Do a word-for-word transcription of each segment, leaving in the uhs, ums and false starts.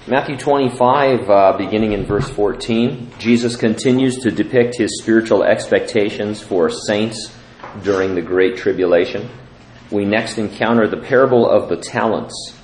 Matthew twenty-five, uh, beginning in verse fourteen, Jesus continues to depict his spiritual expectations for saints during the Great Tribulation. We next encounter the parable of the talents.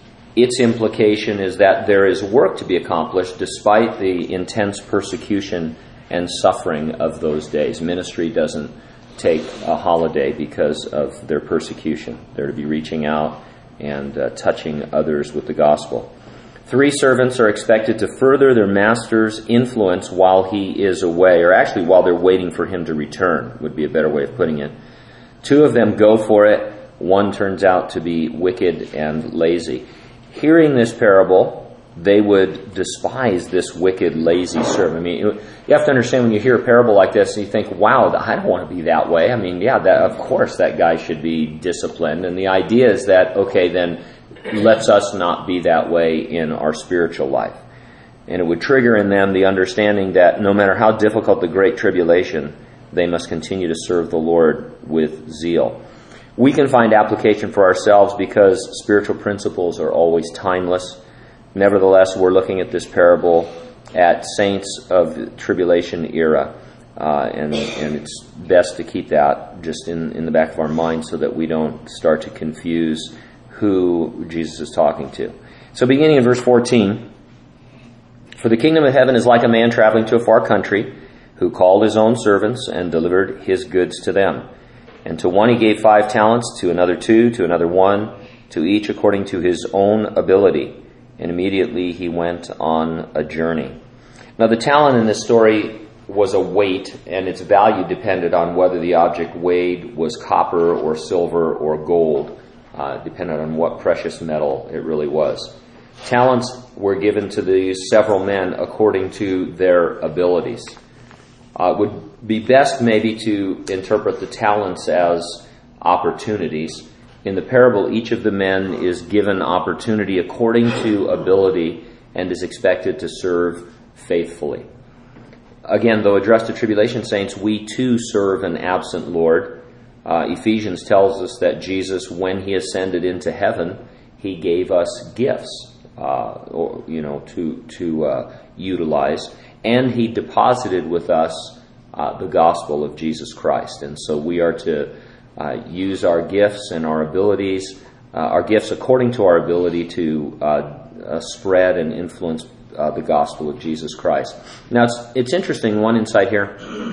Its implication is that there is work to be accomplished despite the intense persecution and suffering of those days. Ministry doesn't take a holiday because of their persecution. They're to be reaching out and uh, touching others with the gospel. Three servants are expected to further their master's influence while he is away, or actually while they're waiting for him to return, would be a better way of putting it. Two of them go for it. One turns out to be wicked and lazy. Hearing this parable, they would despise this wicked, lazy servant. I mean, you have to understand when you hear a parable like this and you think, wow, I don't want to be that way. I mean, yeah, that, of course that guy should be disciplined. And the idea is that, okay, then let's us not be that way in our spiritual life. And it would trigger in them the understanding that no matter how difficult the Great Tribulation, they must continue to serve the Lord with zeal. We can find application for ourselves because spiritual principles are always timeless. Nevertheless, we're looking at this parable at saints of the tribulation era, uh, and, and it's best to keep that just in, in the back of our mind so that we don't start to confuse who Jesus is talking to. So beginning in verse fourteen, "For the kingdom of heaven is like a man traveling to a far country, who called his own servants and delivered his goods to them. And to one he gave five talents, to another two, to another one, to each according to his own ability. And immediately he went on a journey." Now the talent in this story was a weight, and its value depended on whether the object weighed was copper or silver or gold, uh, depended on what precious metal it really was. Talents were given to these several men according to their abilities. Uh, it would be best maybe to interpret the talents as opportunities. In the parable, each of the men is given opportunity according to ability and is expected to serve faithfully. Again, though addressed to tribulation saints, we too serve an absent Lord. Uh, Ephesians tells us that Jesus, when he ascended into heaven, he gave us gifts, uh, or, you know, to to uh, utilize, and he deposited with us uh, the gospel of Jesus Christ, and so we are to Uh, use our gifts and our abilities, uh, our gifts according to our ability to uh, uh, spread and influence uh, the gospel of Jesus Christ. Now, it's, it's interesting, one insight here.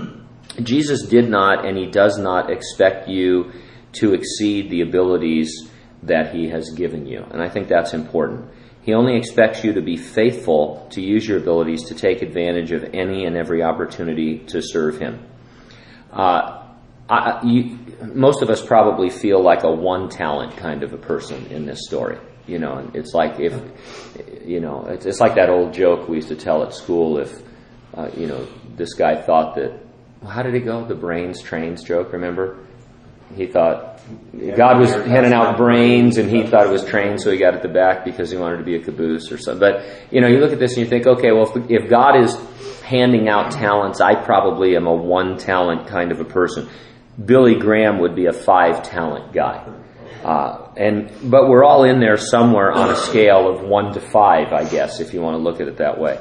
Jesus did not and he does not expect you to exceed the abilities that he has given you. And I think that's important. He only expects you to be faithful to use your abilities to take advantage of any and every opportunity to serve him. Uh, I, you, most of us probably feel like a one talent kind of a person in this story. You know, it's like if, you know, it's, it's like that old joke we used to tell at school. If, uh, you know, this guy thought that, well, how did it go? The brains trains joke, remember? He thought God was handing out brains and he thought it was trains, so he got at the back because he wanted to be a caboose or something. But, you know, you look at this and you think, okay, well, if, if God is handing out talents, I probably am a one talent kind of a person. Billy Graham would be a five-talent guy. Uh, and but we're all in there somewhere on a scale of one to five, I guess, if you want to look at it that way.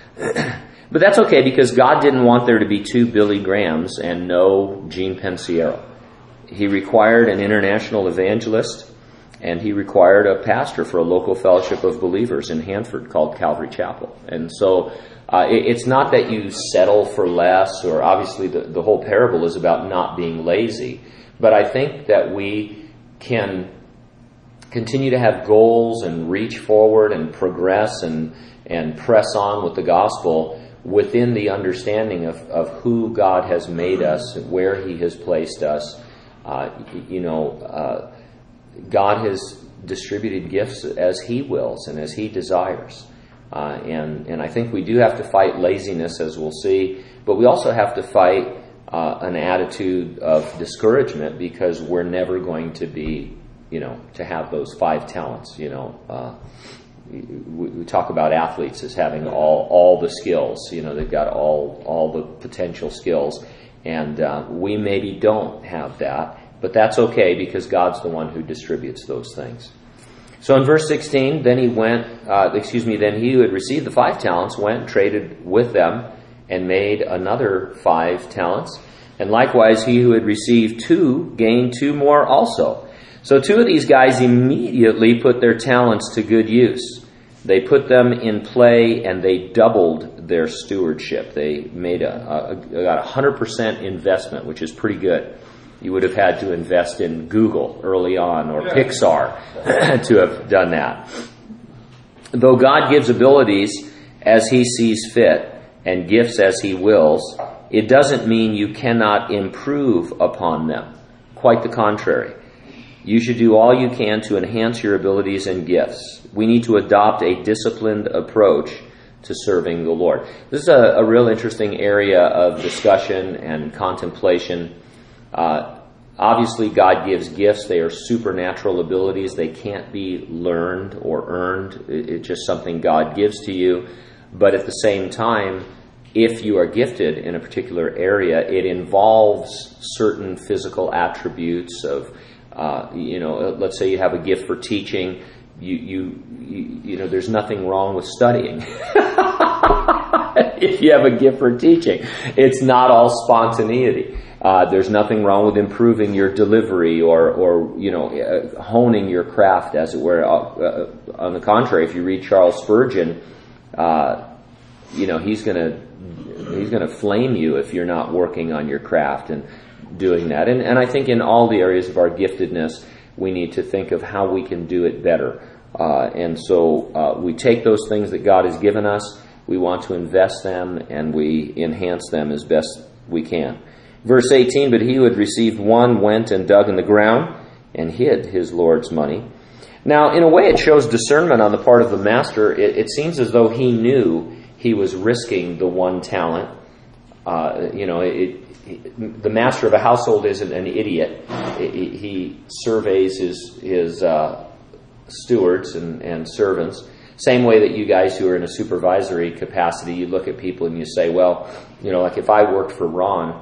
But that's okay, because God didn't want there to be two Billy Grahams and no Gene Pensiero. He required an international evangelist, and he required a pastor for a local fellowship of believers in Hanford called Calvary Chapel. And so Uh, it, it's not that you settle for less, or obviously the, the whole parable is about not being lazy. But I think that we can continue to have goals and reach forward and progress and, and press on with the gospel within the understanding of, of who God has made us, where he has placed us. Uh, you know, uh, God has distributed gifts as he wills and as he desires. Uh, and, and I think we do have to fight laziness, as we'll see, but we also have to fight uh, an attitude of discouragement, because we're never going to be, you know, to have those five talents. You know, uh, we, we talk about athletes as having all all the skills. You know, they've got all all the potential skills, and uh, we maybe don't have that, but that's okay, because God's the one who distributes those things. So in verse sixteen, then he went, uh, excuse me, then he who had received the five talents went and traded with them and made another five talents. And likewise, he who had received two gained two more also. So two of these guys immediately put their talents to good use. They put them in play and they doubled their stewardship. They made a, a, got a one hundred percent investment, which is pretty good. You would have had to invest in Google early on or Pixar to have done that. Though God gives abilities as he sees fit and gifts as he wills, it doesn't mean you cannot improve upon them. Quite the contrary. You should do all you can to enhance your abilities and gifts. We need to adopt a disciplined approach to serving the Lord. This is a, a real interesting area of discussion and contemplation. Uh, obviously, God gives gifts. They are supernatural abilities. They can't be learned or earned. It, it's just something God gives to you. But at the same time, if you are gifted in a particular area, it involves certain physical attributes of, uh, you know, let's say you have a gift for teaching. You, you, you, you know, there's nothing wrong with studying. If you have a gift for teaching, it's not all spontaneity. Uh, there's nothing wrong with improving your delivery or, or you know, uh, honing your craft, as it were. Uh, on the contrary, if you read Charles Spurgeon, uh, you know, he's going to he's going to flame you if you're not working on your craft and doing that. And, and I think in all the areas of our giftedness, we need to think of how we can do it better. Uh, and so uh, we take those things that God has given us, we want to invest them, and we enhance them as best we can. Verse eighteen, but he who had received one went and dug in the ground and hid his Lord's money. Now, in a way, it shows discernment on the part of the master. It, it seems as though he knew he was risking the one talent. Uh, you know, it, it, the master of a household isn't an idiot. It, it, he surveys his his uh, stewards and, and servants. Same way that you guys who are in a supervisory capacity, you look at people and you say, well, you know, like if I worked for Ron,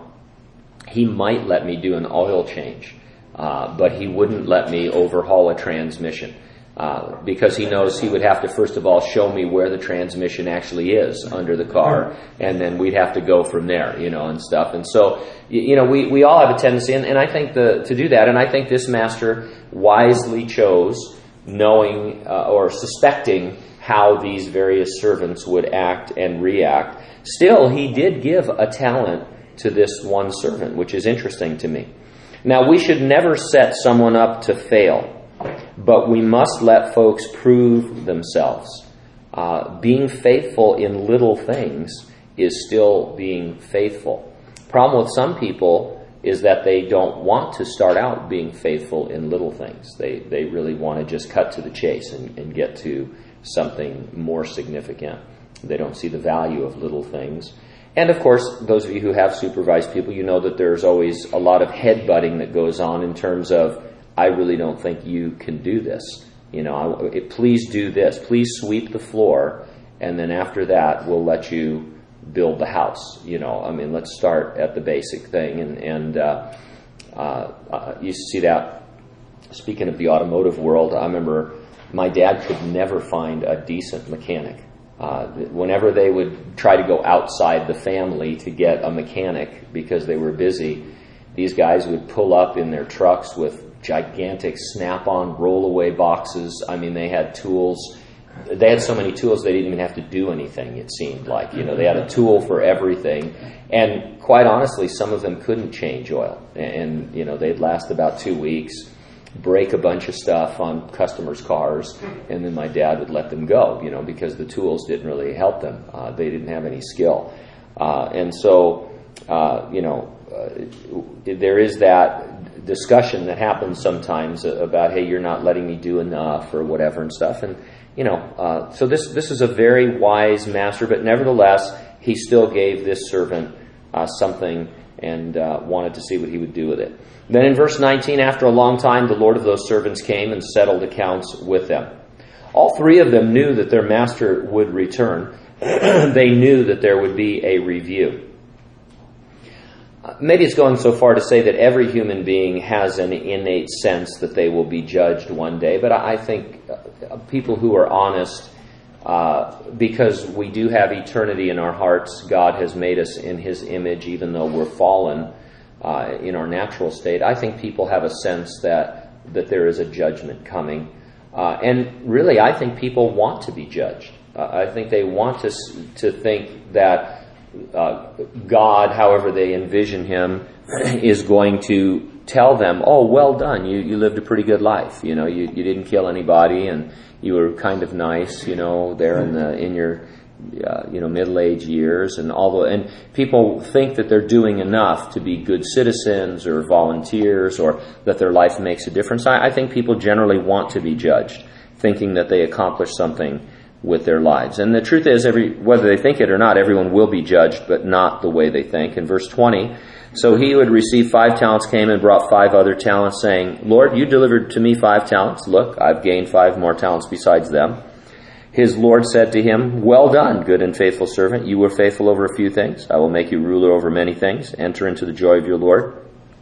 he might let me do an oil change, uh, but he wouldn't let me overhaul a transmission. Uh, because he knows he would have to, first of all, show me where the transmission actually is under the car, and then we'd have to go from there, you know, and stuff. And so, you know, we, we all have a tendency, and, and I think the, to do that, and I think this master wisely chose, knowing uh, or suspecting how these various servants would act and react. Still, he did give a talent to this one servant, which is interesting to me. Now, we should never set someone up to fail. But we must let folks prove themselves. Uh, being faithful in little things is still being faithful. Problem with some people is that they don't want to start out being faithful in little things. They they really want to just cut to the chase and, and get to something more significant. They don't see the value of little things. And of course, those of you who have supervised people, you know that there's always a lot of headbutting that goes on in terms of, I really don't think you can do this. You know, I, please do this. Please sweep the floor, and then after that, we'll let you build the house. You know, I mean, let's start at the basic thing. And, and uh, uh, uh, you see that. Speaking of the automotive world, I remember my dad could never find a decent mechanic. Uh, whenever they would try to go outside the family to get a mechanic because they were busy, these guys would pull up in their trucks with gigantic snap-on roll-away boxes. I mean, they had tools. They had so many tools they didn't even have to do anything, it seemed like. You know, they had a tool for everything. And quite honestly, some of them couldn't change oil. And, you know, they'd last about two weeks, break a bunch of stuff on customers' cars, and then my dad would let them go, you know, because the tools didn't really help them. Uh, they didn't have any skill. Uh, and so, uh, you know, uh, there is that discussion that happens sometimes about, hey, you're not letting me do enough or whatever and stuff. And, you know, uh, so this this is a very wise master, but nevertheless, he still gave this servant uh, something and uh, wanted to see what he would do with it. Then in verse nineteen, after a long time, the Lord of those servants came and settled accounts with them. All three of them knew that their master would return. They knew that there would be a review. maybe it's going so far to say that every human being has an innate sense that they will be judged one day, but I think people who are honest, uh, because we do have eternity in our hearts, God has made us in His image, even though we're fallen uh, in our natural state. I think people have a sense that, that there is a judgment coming. Uh, and really, I think people want to be judged. Uh, I think they want to to think that uh, God, however they envision Him, is going to tell them, "Oh, well done. You you lived a pretty good life. You know, you you didn't kill anybody, and you were kind of nice. You know, there in the in your uh, you know middle age years, and all the and people think that they're doing enough to be good citizens or volunteers, or that their life makes a difference. I, I think people generally want to be judged, thinking that they accomplished something with their lives. And the truth is, every whether they think it or not, everyone will be judged, but not the way they think. In verse twenty, so he who had received five talents came and brought five other talents, saying, Lord, you delivered to me five talents. Look, I've gained five more talents besides them. His Lord said to him, well done, good and faithful servant. You were faithful over a few things. I will make you ruler over many things. Enter into the joy of your Lord.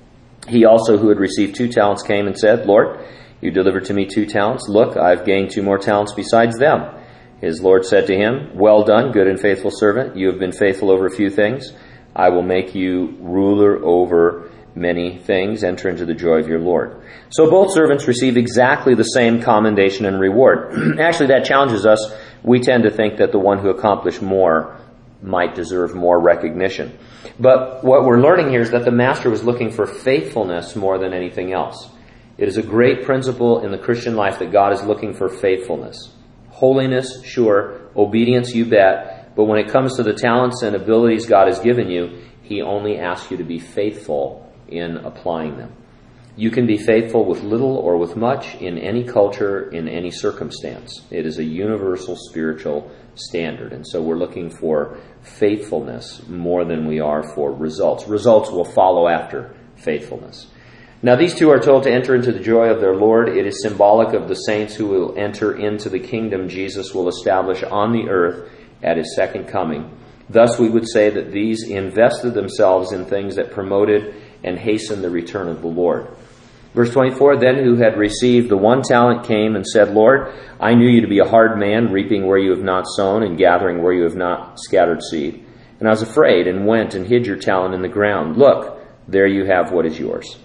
He also who had received two talents came and said, Lord, you delivered to me two talents. Look, I've gained two more talents besides them. His Lord said to him, well done, good and faithful servant. You have been faithful over a few things. I will make you ruler over many things. Enter into the joy of your Lord. So both servants receive exactly the same commendation and reward. Actually, that challenges us. We tend to think that the one who accomplished more might deserve more recognition. But what we're learning here is that the master was looking for faithfulness more than anything else. It is a great principle in the Christian life that God is looking for faithfulness. Holiness, sure. Obedience, you bet. But when it comes to the talents and abilities God has given you, He only asks you to be faithful in applying them. You can be faithful with little or with much in any culture, in any circumstance. It is a universal spiritual standard. And so we're looking for faithfulness more than we are for results. Results will follow after faithfulness. Now these two are told to enter into the joy of their Lord. It is symbolic of the saints who will enter into the kingdom Jesus will establish on the earth at His second coming. Thus we would say that these invested themselves in things that promoted and hastened the return of the Lord. Verse twenty-four, then who had received the one talent came and said, Lord, I knew you to be a hard man, reaping where you have not sown and gathering where you have not scattered seed. And I was afraid and went and hid your talent in the ground. Look, there you have what is yours.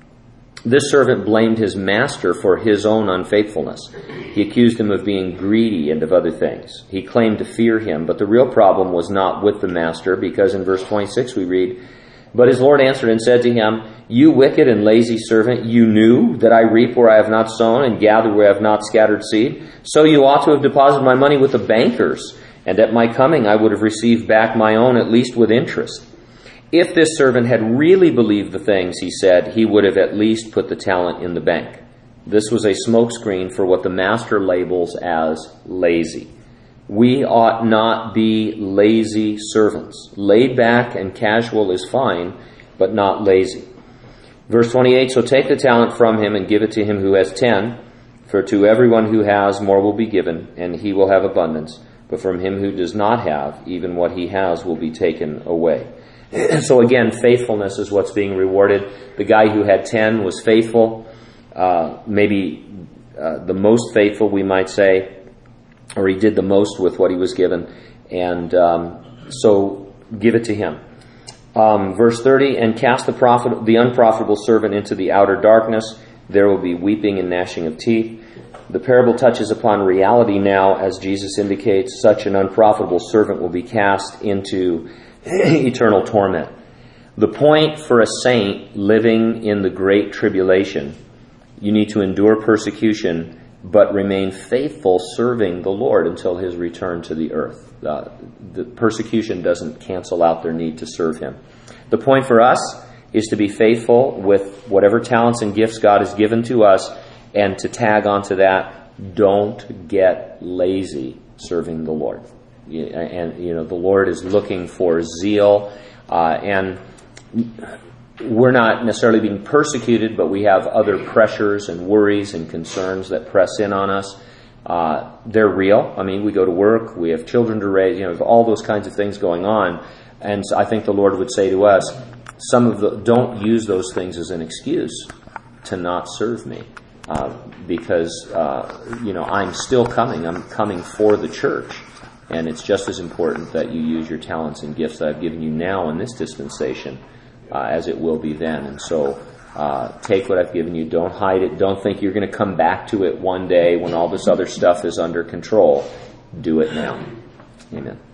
This servant blamed his master for his own unfaithfulness. He accused him of being greedy and of other things. He claimed to fear him, but the real problem was not with the master, because in verse twenty-six we read, but his Lord answered and said to him, you wicked and lazy servant, you knew that I reap where I have not sown and gather where I have not scattered seed. So you ought to have deposited my money with the bankers, and at my coming I would have received back my own, at least with interest. If this servant had really believed the things he said, he would have at least put the talent in the bank. This was a smokescreen for what the master labels as lazy. We ought not be lazy servants. Laid back and casual is fine, but not lazy. Verse twenty-eight, so take the talent from him and give it to him who has ten, for to everyone who has more will be given, and he will have abundance. But from him who does not have, even what he has will be taken away. So again, faithfulness is what's being rewarded. The guy who had ten was faithful, uh, maybe uh, the most faithful, we might say, or he did the most with what he was given. And um, so give it to him. Um, verse thirty, and cast the, profit, the unprofitable servant into the outer darkness. There will be weeping and gnashing of teeth. The parable touches upon reality now, as Jesus indicates, such an unprofitable servant will be cast into eternal torment. The point for a saint living in the great tribulation, you need to endure persecution, but remain faithful serving the Lord until His return to the earth. Uh, the persecution doesn't cancel out their need to serve Him. The point for us is to be faithful with whatever talents and gifts God has given to us, and to tag onto that, don't get lazy serving the Lord. And, you know, the Lord is looking for zeal, uh, and we're not necessarily being persecuted, but we have other pressures and worries and concerns that press in on us. Uh, they're real. I mean, we go to work, we have children to raise, you know, all those kinds of things going on. and so I think the Lord would say to us, some of the, don't use those things as an excuse to not serve me. Uh, because, uh, you know, I'm still coming. I'm coming for the church. And it's just as important that you use your talents and gifts that I've given you now in this dispensation uh, as it will be then. And so uh, take what I've given you. Don't hide it. Don't think you're going to come back to it one day when all this other stuff is under control. Do it now. Amen.